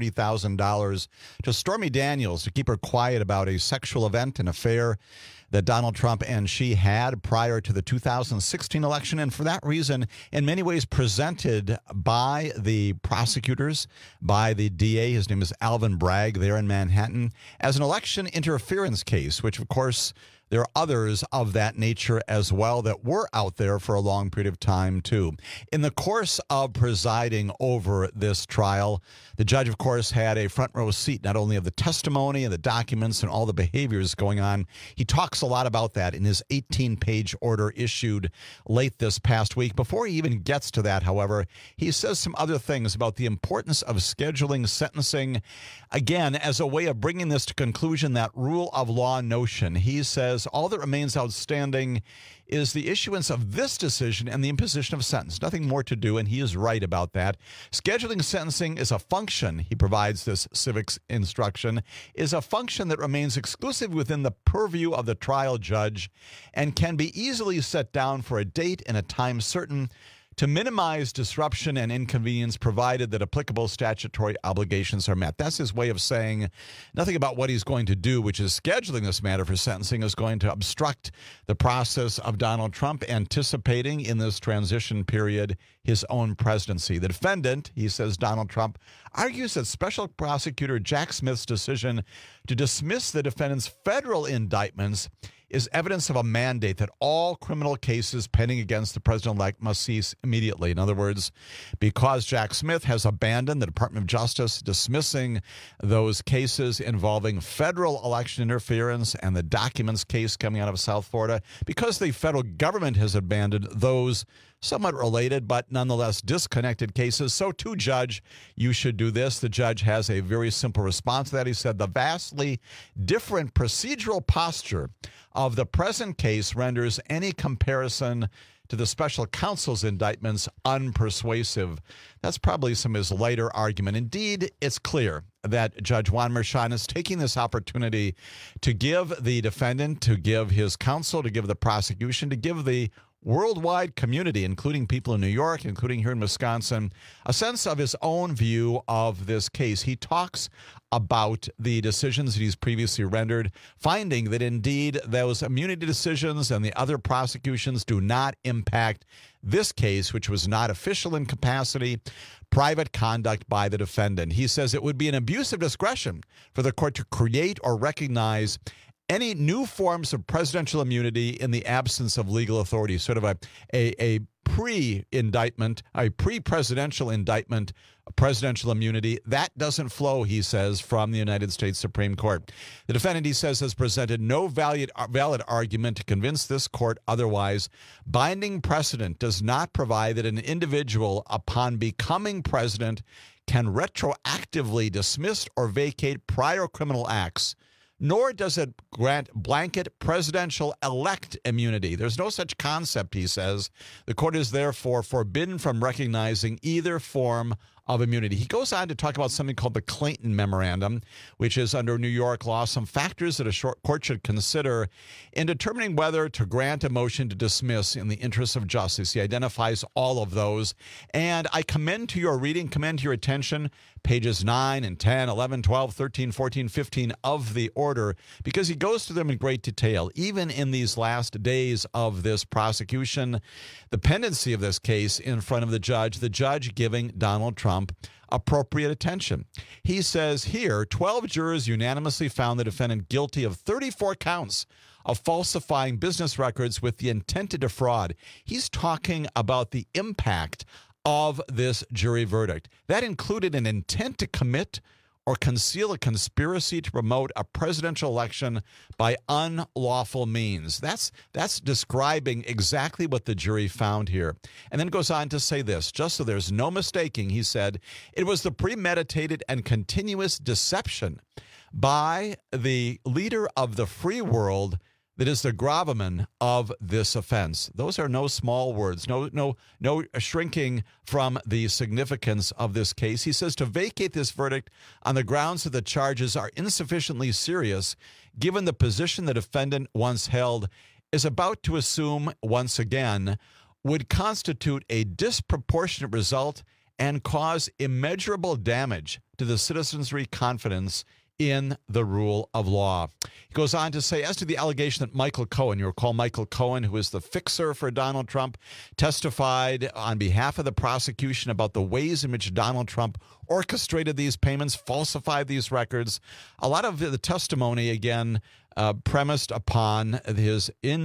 $130,000 to Stormy Daniels to keep her quiet about a sexual event, an affair that Donald Trump and she had prior to the 2016 election, and for that reason, in many ways presented by the prosecutors, by the DA, his name is Alvin Bragg, there in Manhattan, as an election interference case, which, of course, there are others of that nature as well that were out there for a long period of time, too. In the course of presiding over this trial, the judge, of course, had a front row seat, not only of the testimony and the documents and all the behaviors going on. He talks a lot about that in his 18-page order issued late this past week. Before he even gets to that, however, he says some other things about the importance of scheduling sentencing, again, as a way of bringing this to conclusion, that rule of law notion. He says all that remains outstanding is the issuance of this decision and the imposition of sentence. Nothing more to do, and he is right about that. Scheduling sentencing is a function, he provides this civics instruction, is a function that remains exclusive within the purview of the trial judge and can be easily set down for a date and a time certain to minimize disruption and inconvenience, provided that applicable statutory obligations are met. That's his way of saying nothing about what he's going to do, which is scheduling this matter for sentencing, is going to obstruct the process of Donald Trump anticipating in this transition period his own presidency. The defendant, he says, Donald Trump, argues that Special Prosecutor Jack Smith's decision to dismiss the defendant's federal indictments is evidence of a mandate that all criminal cases pending against the president-elect must cease immediately. In other words, because Jack Smith has abandoned the Department of Justice dismissing those cases involving federal election interference and the documents case coming out of South Florida, because the federal government has abandoned those somewhat related but nonetheless disconnected cases, so too, Judge, you should do this. The judge has a very simple response to that. He said the vastly different procedural posture of the present case renders any comparison to the special counsel's indictments unpersuasive. That's probably some of his later argument. Indeed, it's clear that Judge Juan Merchan is taking this opportunity to give the defendant, to give his counsel, to give the prosecution, to give the worldwide community, including people in New York, including here in Wisconsin, a sense of his own view of this case. He talks about the decisions that he's previously rendered, finding that indeed those immunity decisions and the other prosecutions do not impact this case, which was not official incapacity, private conduct by the defendant. He says it would be an abuse of discretion for the court to create or recognize any new forms of presidential immunity in the absence of legal authority, sort of a pre-indictment, a pre-presidential indictment, presidential immunity. That doesn't flow, he says, from the United States Supreme Court. The defendant, he says, has presented no valid argument to convince this court otherwise. Binding precedent does not provide that an individual, upon becoming president, can retroactively dismiss or vacate prior criminal acts, nor does it grant blanket presidential elect immunity. There's no such concept, he says. The court is therefore forbidden from recognizing either form of immunity. He goes on to talk about something called the Clayton Memorandum, which is under New York law, some factors that a court should consider in determining whether to grant a motion to dismiss in the interest of justice. He identifies all of those. And I commend to your reading, commend to your attention, pages 9 and 10, 11, 12, 13, 14, 15 of the order, because he goes through them in great detail. Even in these last days of this prosecution, the pendency of this case in front of the judge giving Donald Trump appropriate attention. He says here, 12 jurors unanimously found the defendant guilty of 34 counts of falsifying business records with the intent to defraud. He's talking about the impact of this jury verdict. That included an intent to commit or conceal a conspiracy to promote a presidential election by unlawful means. That's describing exactly what the jury found here. And then goes on to say this, just so there's no mistaking, he said, it was the premeditated and continuous deception by the leader of the free world that is the gravamen of this offense. Those are no small words, no shrinking from the significance of this case. He says to vacate this verdict on the grounds that the charges are insufficiently serious, given the position the defendant once held, is about to assume once again, would constitute a disproportionate result and cause immeasurable damage to the citizenry confidence in the rule of law. He goes on to say, as to the allegation that Michael Cohen, you recall Michael Cohen, who is the fixer for Donald Trump, testified on behalf of the prosecution about the ways in which Donald Trump orchestrated these payments, falsified these records. A lot of the testimony, again, premised upon his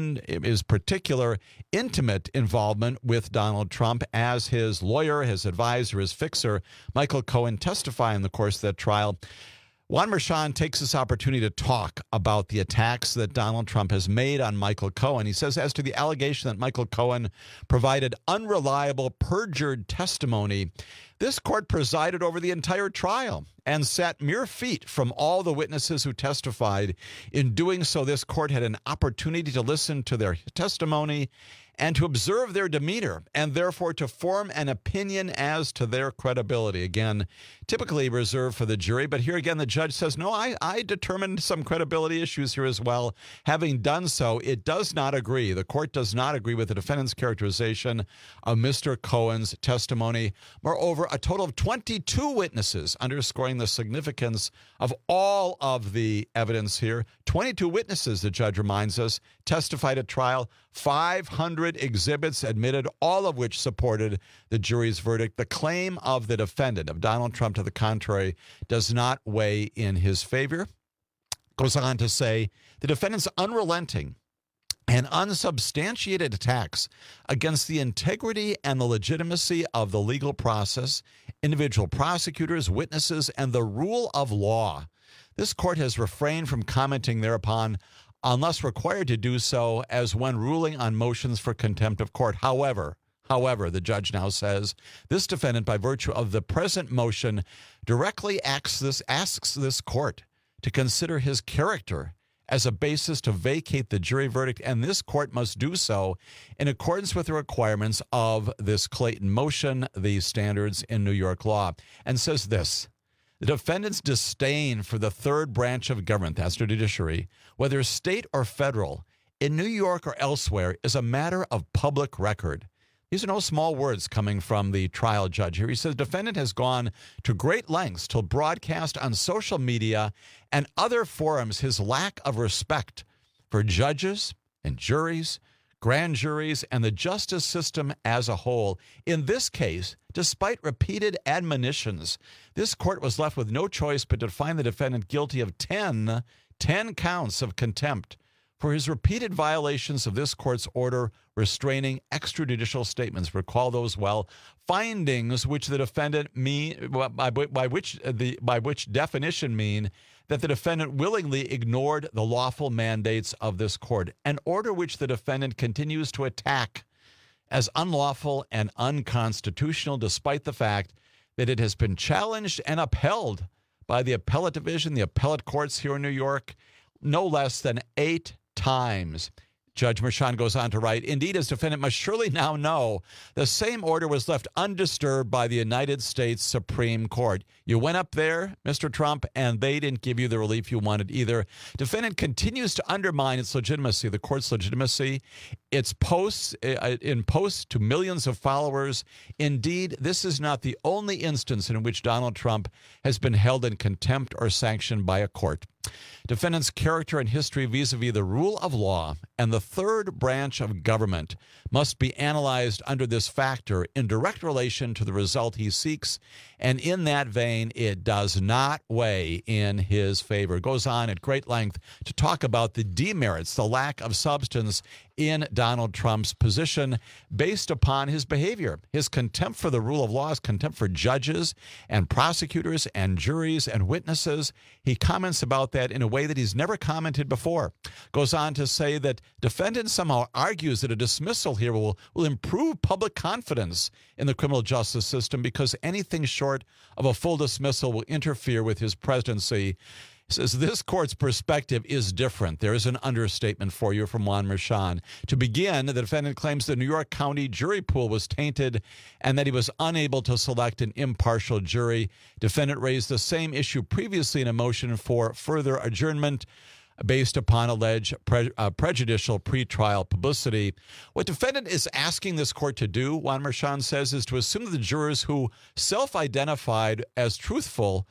particular intimate involvement with Donald Trump as his lawyer, his advisor, his fixer. Michael Cohen testifying in the course of that trial. Juan Merchan takes this opportunity to talk about the attacks that Donald Trump has made on Michael Cohen. He says, as to the allegation that Michael Cohen provided unreliable, perjured testimony, this court presided over the entire trial and sat mere feet from all the witnesses who testified. In doing so, this court had an opportunity to listen to their testimony and to observe their demeanor, and therefore to form an opinion as to their credibility. Again, typically reserved for the jury, but here again the judge says, no, I determined some credibility issues here as well. Having done so, it does not agree. The court does not agree with the defendant's characterization of Mr. Cohen's testimony. Moreover, a total of 22 witnesses, underscoring the significance of all of the evidence here. 22 witnesses, the judge reminds us, testified at trial. 500 exhibits admitted, all of which supported the jury's verdict. The claim of the defendant, of Donald Trump, to the contrary, does not weigh in his favor. Goes on to say the defendant's unrelenting and unsubstantiated attacks against the integrity and the legitimacy of the legal process, individual prosecutors, witnesses, and the rule of law. This court has refrained from commenting thereupon unless required to do so, as when ruling on motions for contempt of court. However, the judge now says, this defendant, by virtue of the present motion, directly asks this court to consider his character as a basis to vacate the jury verdict, and this court must do so in accordance with the requirements of this Clayton motion, the standards in New York law, and says this: the defendant's disdain for the third branch of government, that's the judiciary, whether state or federal, in New York or elsewhere, is a matter of public record. These are no small words coming from the trial judge here. He says the defendant has gone to great lengths to broadcast on social media and other forums his lack of respect for judges and juries, grand juries, and the justice system as a whole. In this case, despite repeated admonitions, this court was left with no choice but to find the defendant guilty of 10 counts of contempt for his repeated violations of this court's order restraining extrajudicial statements. Recall those well. Findings which the defendant by which definition mean that the defendant willingly ignored the lawful mandates of this court, an order which the defendant continues to attack as unlawful and unconstitutional, despite the fact that it has been challenged and upheld by the appellate division, the appellate courts here in New York, no less than 8 times. Judge Merchan goes on to write, indeed, as defendant must surely now know, the same order was left undisturbed by the United States Supreme Court. You went up there, Mr. Trump, and they didn't give you the relief you wanted either. Defendant continues to undermine its legitimacy, the court's legitimacy, its posts to millions of followers. Indeed, this is not the only instance in which Donald Trump has been held in contempt or sanctioned by a court. Defendant's character and history vis-a-vis the rule of law and the third branch of government must be analyzed under this factor in direct relation to the result he seeks, and in that vein, it does not weigh in his favor. It goes on at great length to talk about the demerits, the lack of substance in Donald Trump's position based upon his behavior, his contempt for the rule of law, his contempt for judges and prosecutors and juries and witnesses. He comments about that in a way that he's never commented before. Goes on to say that defendant somehow argues that a dismissal here will improve public confidence in the criminal justice system because anything short of a full dismissal will interfere with his presidency. He says this court's perspective is different. There is an understatement for you from Juan Merchan. To begin, the defendant claims the New York County jury pool was tainted and that he was unable to select an impartial jury. Defendant raised the same issue previously in a motion for further adjournment based upon alleged prejudicial pretrial publicity. What defendant is asking this court to do, Juan Merchan says, is to assume that the jurors who self-identified as truthful,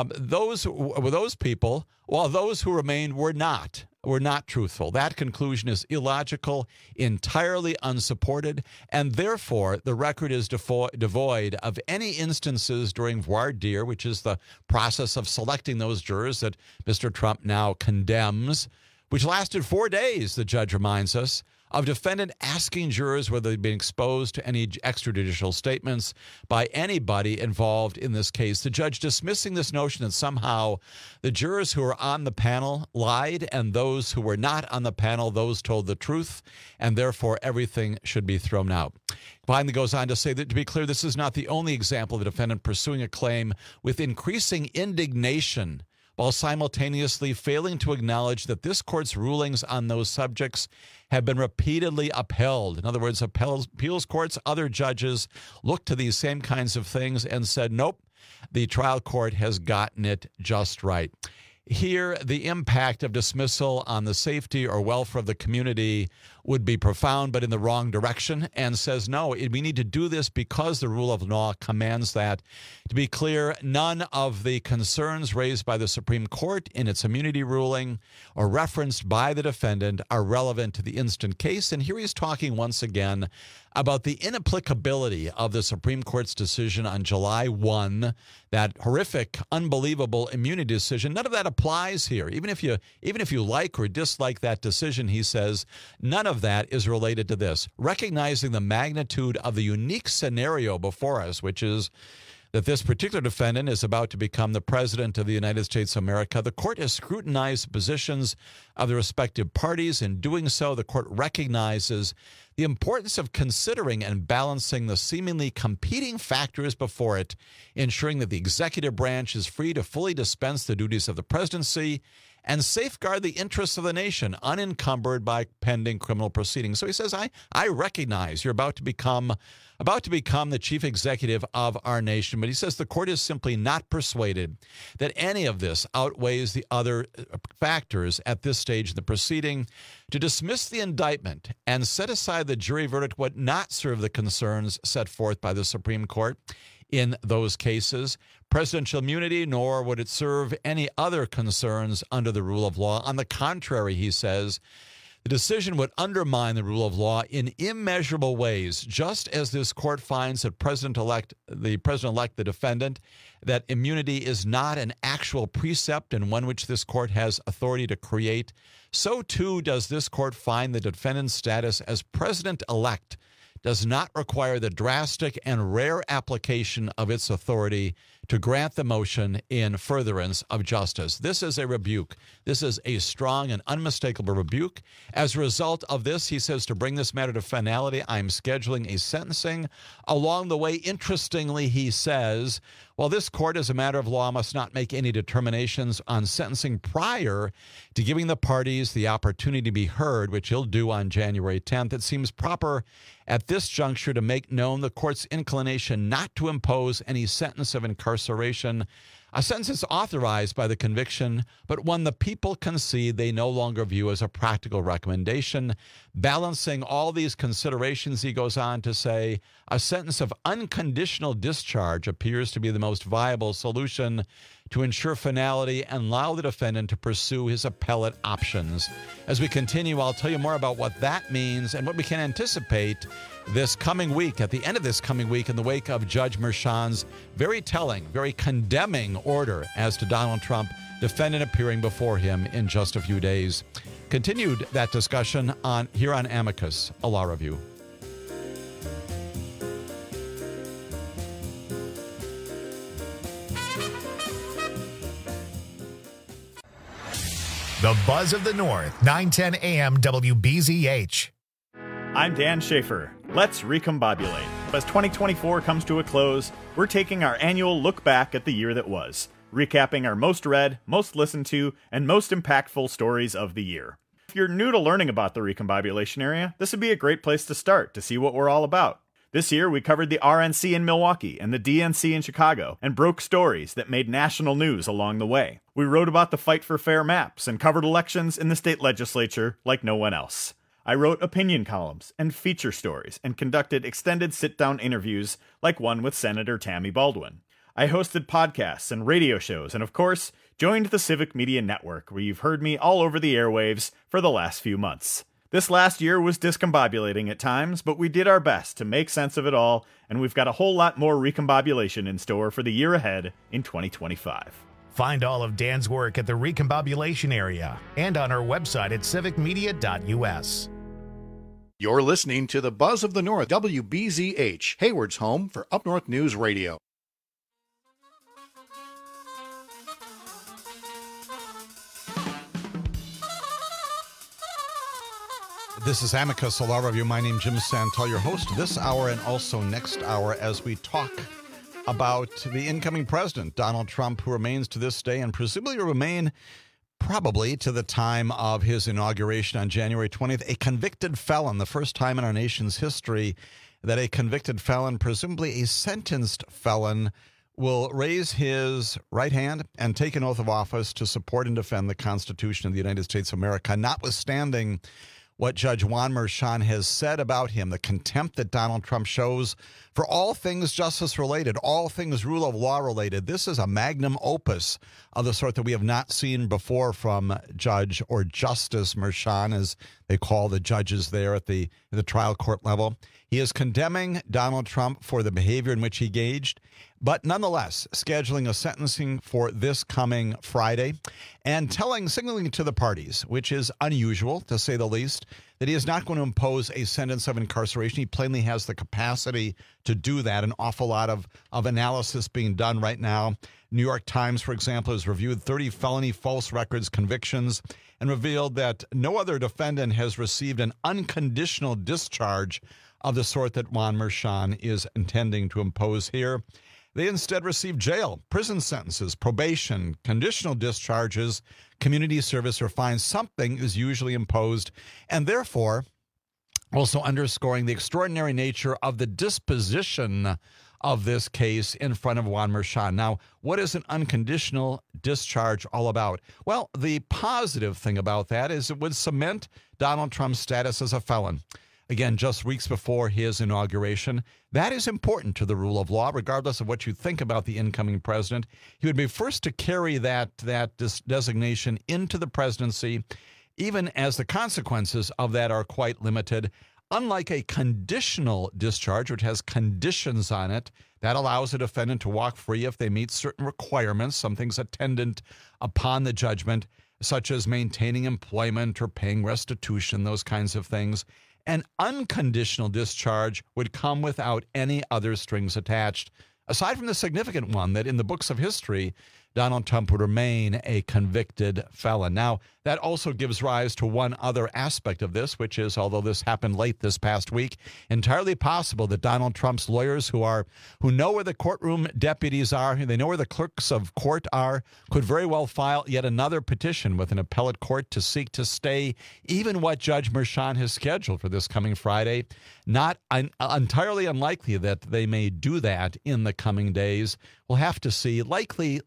those people, while those who remained were not truthful. That conclusion is illogical, entirely unsupported, and therefore the record is devoid of any instances during voir dire, which is the process of selecting those jurors that Mr. Trump now condemns, which lasted 4 days, the judge reminds us, of defendant asking jurors whether they'd been exposed to any extrajudicial statements by anybody involved in this case. The judge dismissing this notion that somehow the jurors who were on the panel lied and those who were not on the panel, those told the truth, and therefore everything should be thrown out. Finally goes on to say that, to be clear, this is not the only example of the defendant pursuing a claim with increasing indignation while simultaneously failing to acknowledge that this court's rulings on those subjects have been repeatedly upheld. In other words, appeals courts, other judges looked to these same kinds of things and said, nope, the trial court has gotten it just right. Here, the impact of dismissal on the safety or welfare of the community would be profound, but in the wrong direction, and says, no, we need to do this because the rule of law commands that. To be clear, none of the concerns raised by the Supreme Court in its immunity ruling or referenced by the defendant are relevant to the instant case. And here he's talking once again about the inapplicability of the Supreme Court's decision on July 1, that horrific, unbelievable immunity decision. None of that applies here. Even if you like or dislike that decision, he says, none of that is related to this. Recognizing the magnitude of the unique scenario before us, which is that this particular defendant is about to become the president of the United States of America, the court has scrutinized the positions of the respective parties. In doing so, the court recognizes the importance of considering and balancing the seemingly competing factors before it, ensuring that the executive branch is free to fully dispense the duties of the presidency and safeguard the interests of the nation unencumbered by pending criminal proceedings. So he says, I recognize you're about to become the chief executive of our nation, but he says the court is simply not persuaded that any of this outweighs the other factors at this stage in the proceeding. To dismiss the indictment and set aside the jury verdict would not serve the concerns set forth by the Supreme Court in those cases, presidential immunity, nor would it serve any other concerns under the rule of law. On the contrary, he says, the decision would undermine the rule of law in immeasurable ways, just as this court finds that the president-elect, the defendant, that immunity is not an actual precept and one which this court has authority to create. So too does this court find the defendant's status as president-elect does not require the drastic and rare application of its authority to grant the motion in furtherance of justice. This is a rebuke. This is a strong and unmistakable rebuke. As a result of this, he says, to bring this matter to finality, I'm scheduling a sentencing. Along the way, interestingly, he says, well, this court, as a matter of law, must not make any determinations on sentencing prior to giving the parties the opportunity to be heard, which he'll do on January 10th. It seems proper at this juncture to make known the court's inclination not to impose any sentence of incarceration, a sentence is authorized by the conviction, but one the people concede they no longer view as a practical recommendation. Balancing all these considerations, he goes on to say, a sentence of unconditional discharge appears to be the most viable solution to ensure finality and allow the defendant to pursue his appellate options. As we continue, I'll tell you more about what that means and what we can anticipate this coming week, at the end of this coming week, in the wake of Judge Merchan's very telling, very condemning order as to Donald Trump, defendant appearing before him in just a few days. Continued that discussion here on Amicus, a law review. The Buzz of the North, 910 AM WBZH. I'm Dan Schaefer. Let's recombobulate. As 2024 comes to a close, we're taking our annual look back at the year that was, recapping our most read, most listened to, and most impactful stories of the year. If you're new to learning about the recombobulation area, this would be a great place to start to see what we're all about. This year, we covered the RNC in Milwaukee and the DNC in Chicago and broke stories that made national news along the way. We wrote about the fight for fair maps and covered elections in the state legislature like no one else. I wrote opinion columns and feature stories and conducted extended sit-down interviews like one with Senator Tammy Baldwin. I hosted podcasts and radio shows and, of course, joined the Civic Media Network, where you've heard me all over the airwaves for the last few months. This last year was discombobulating at times, but we did our best to make sense of it all, and we've got a whole lot more recombobulation in store for the year ahead in 2025. Find all of Dan's work at the recombobulation area and on our website at civicmedia.us. You're listening to the Buzz of the North, WBZH, Hayward's home for Up North News Radio. This is Amicus, a law review. My name is Jim Santel, your host this hour and also next hour as we talk about the incoming president, Donald Trump, who remains to this day and presumably will remain probably to the time of his inauguration on January 20th, a convicted felon, the first time in our nation's history that a convicted felon, presumably a sentenced felon, will raise his right hand and take an oath of office to support and defend the Constitution of the United States of America, notwithstanding what Judge Juan Merchan has said about him, the contempt that Donald Trump shows for all things justice-related, all things rule of law-related. This is a magnum opus of the sort that we have not seen before from Judge or Justice Merchan, as they call the judges there at the trial court level. He is condemning Donald Trump for the behavior in which he engaged, but nonetheless scheduling a sentencing for this coming Friday and signaling to the parties, which is unusual to say the least, that he is not going to impose a sentence of incarceration. He plainly has the capacity to do that. An awful lot of analysis being done right now. New York Times, for example, has reviewed 30 felony false records convictions and revealed that no other defendant has received an unconditional discharge of the sort that Juan Merchan is intending to impose here. They instead receive jail, prison sentences, probation, conditional discharges, community service, or fines. Something is usually imposed, and therefore also underscoring the extraordinary nature of the disposition of this case in front of Juan Merchan. Now, what is an unconditional discharge all about? Well, the positive thing about that is it would cement Donald Trump's status as a felon. Again, just weeks before his inauguration. That is important to the rule of law, regardless of what you think about the incoming president. He would be first to carry that designation into the presidency, even as the consequences of that are quite limited. Unlike a conditional discharge, which has conditions on it, that allows a defendant to walk free if they meet certain requirements, some things attendant upon the judgment, such as maintaining employment or paying restitution, those kinds of things. An unconditional discharge would come without any other strings attached. aside from the significant one that in the books of history, Donald Trump would remain a convicted felon. Now, that also gives rise to one other aspect of this, which is, although this happened late this past week, entirely possible that Donald Trump's lawyers who know where the courtroom deputies are, they know where the clerks of court are, could very well file yet another petition with an appellate court to seek to stay even what Judge Merchan has scheduled for this coming Friday. Not entirely unlikely that they may do that in the coming days. We'll have to see. Likely,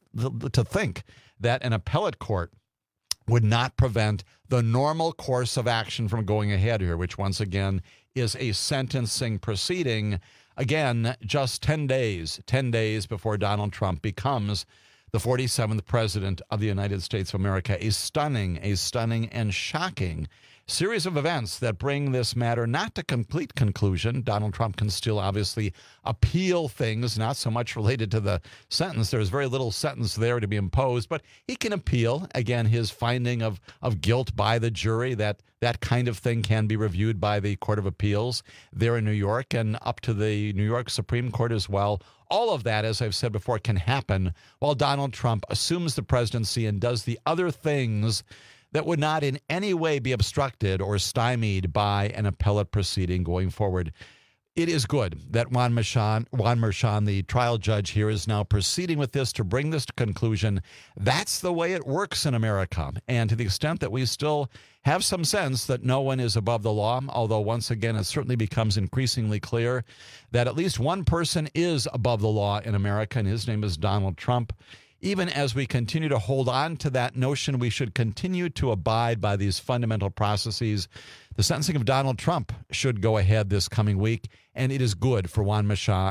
to think that an appellate court would not prevent the normal course of action from going ahead here, which once again is a sentencing proceeding. Again, just 10 days before Donald Trump becomes the 47th president of the United States of America. A stunning and shocking series of events that bring this matter not to complete conclusion. Donald Trump can still obviously appeal things, not so much related to the sentence. There's very little sentence there to be imposed, but he can appeal, again, his finding of guilt by the jury. That kind of thing can be reviewed by the Court of Appeals there in New York and up to the New York Supreme Court as well. All of that, as I've said before, can happen while Donald Trump assumes the presidency and does the other things that would not in any way be obstructed or stymied by an appellate proceeding going forward. It is good that Juan Merchan, the trial judge here, is now proceeding with this to bring this to conclusion. That's the way it works in America. And to the extent that we still have some sense that no one is above the law, although once again it certainly becomes increasingly clear that at least one person is above the law in America, and his name is Donald Trump. Even as we continue to hold on to that notion, we should continue to abide by these fundamental processes. The sentencing of Donald Trump should go ahead this coming week, and it is good for Juan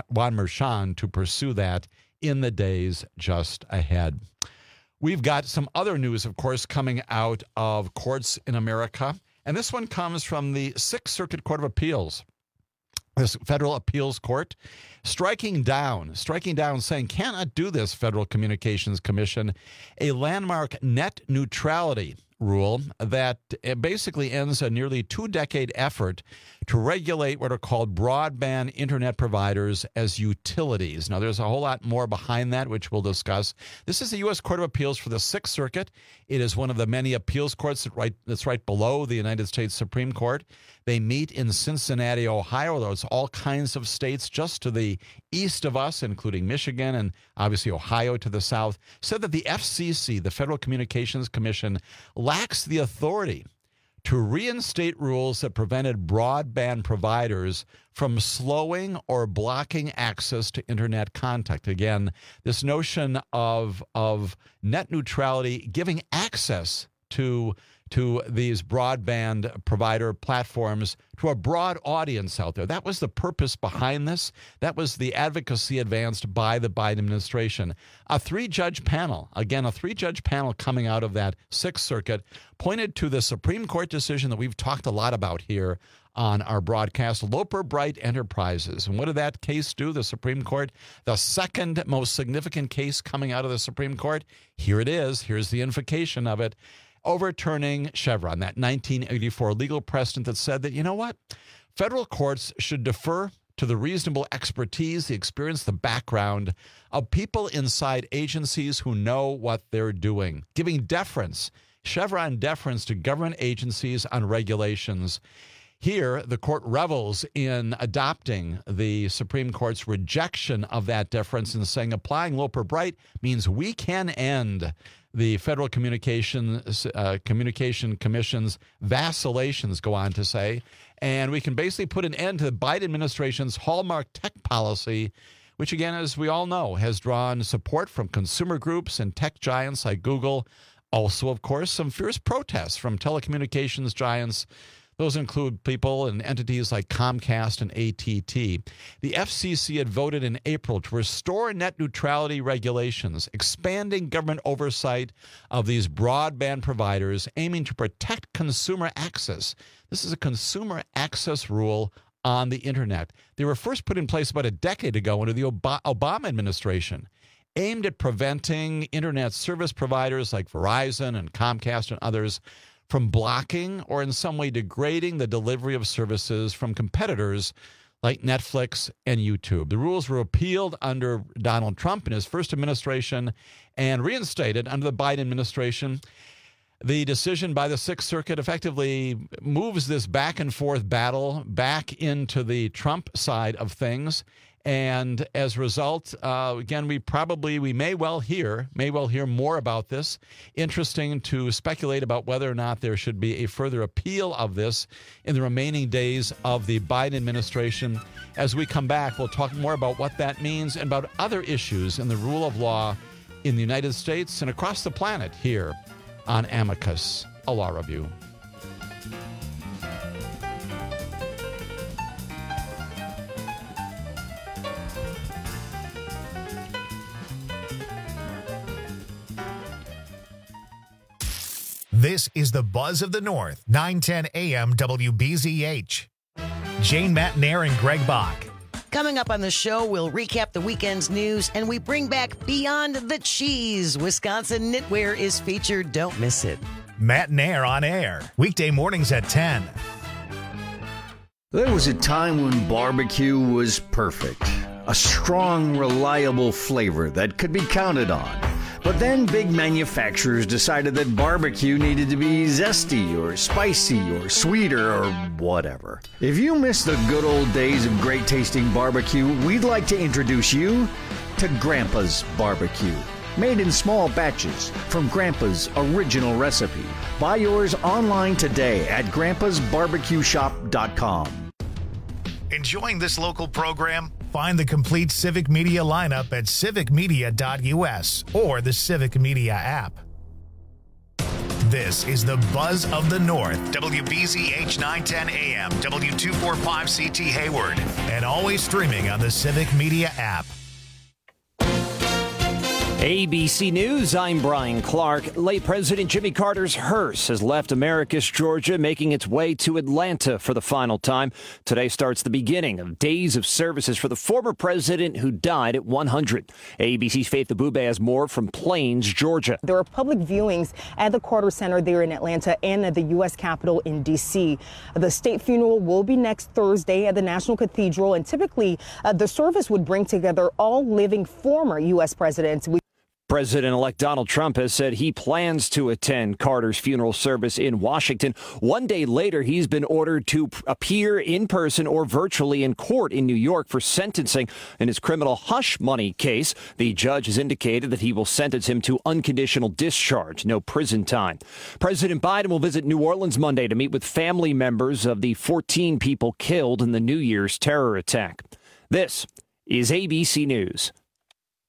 Merchan to pursue that in the days just ahead. We've got some other news, of course, coming out of courts in America, and this one comes from the Sixth Circuit Court of Appeals. This federal appeals court striking down, saying cannot do this, Federal Communications Commission, a landmark net neutrality rule that basically ends a nearly 2-decade effort to regulate what are called broadband internet providers as utilities. Now, there's a whole lot more behind that, which we'll discuss. This is the U.S. Court of Appeals for the Sixth Circuit. It is one of the many appeals courts that's right below the United States Supreme Court. They meet in Cincinnati, Ohio. There's all kinds of states just to the east of us, including Michigan and obviously Ohio to the south, said that the FCC, the Federal Communications Commission, lacks the authority to reinstate rules that prevented broadband providers from slowing or blocking access to internet contact. Again, this notion of net neutrality, giving access to these broadband provider platforms to a broad audience out there. That was the purpose behind this. That was the advocacy advanced by the Biden administration. A three-judge panel coming out of that Sixth Circuit pointed to the Supreme Court decision that we've talked a lot about here on our broadcast, Loper Bright Enterprises. And what did that case do? The Supreme Court, the second most significant case coming out of the Supreme Court. Here it is. Here's the invocation of it. Overturning Chevron, that 1984 legal precedent that said that, you know what, federal courts should defer to the reasonable expertise, the experience, the background of people inside agencies who know what they're doing, giving deference, Chevron deference to government agencies on regulations. Here, the court revels in adopting the Supreme Court's rejection of that deference and saying applying Loper Bright means we can end the Federal Communication Commission's vacillations, go on to say, and we can basically put an end to the Biden administration's hallmark tech policy, which, again, as we all know, has drawn support from consumer groups and tech giants like Google. Also, of course, some fierce protests from telecommunications giants. Those include people and entities like Comcast and AT&T. The FCC had voted in April to restore net neutrality regulations, expanding government oversight of these broadband providers, aiming to protect consumer access. This is a consumer access rule on the internet. They were first put in place about a decade ago under the Obama administration, aimed at preventing internet service providers like Verizon and Comcast and others from blocking or in some way degrading the delivery of services from competitors like Netflix and YouTube. The rules were repealed under Donald Trump in his first administration and reinstated under the Biden administration. The decision by the Sixth Circuit effectively moves this back and forth battle back into the Trump side of things. And as a result, again, we may well hear more about this. Interesting to speculate about whether or not there should be a further appeal of this in the remaining days of the Biden administration. As we come back, we'll talk more about what that means and about other issues in the rule of law in the United States and across the planet here on Amicus, a law review. This is the Buzz of the North, 910 AM WBZH. Jane Matnair and Greg Bach. Coming up on the show, we'll recap the weekend's news and we bring back Beyond the Cheese. Wisconsin Knitwear is featured. Don't miss it. Matnair on air, weekday mornings at 10. There was a time when barbecue was perfect. A strong, reliable flavor that could be counted on. But then big manufacturers decided that barbecue needed to be zesty or spicy or sweeter or whatever. If you miss the good old days of great tasting barbecue, we'd like to introduce you to Grandpa's Barbecue. Made in small batches from Grandpa's original recipe. Buy yours online today at grandpasbarbecueshop.com. Enjoying this local program? Find the complete Civic Media lineup at civicmedia.us or the Civic Media app. This is the Buzz of the North, WBZH 910 AM, W245CT Hayward, and always streaming on the Civic Media app. ABC News, I'm Brian Clark. Late President Jimmy Carter's hearse has left Americus, Georgia, making its way to Atlanta for the final time. Today starts the beginning of days of services for the former president who died at 100. ABC's Faith Abube has more from Plains, Georgia. There are public viewings at the Carter Center there in Atlanta and at the U.S. Capitol in D.C. The state funeral will be next Thursday at the National Cathedral, and typically the service would bring together all living former U.S. presidents. President-elect Donald Trump has said he plans to attend Carter's funeral service in Washington. One day later, he's been ordered to appear in person or virtually in court in New York for sentencing in his criminal hush money case. The judge has indicated that he will sentence him to unconditional discharge, no prison time. President Biden will visit New Orleans Monday to meet with family members of the 14 people killed in the New Year's terror attack. This is ABC News.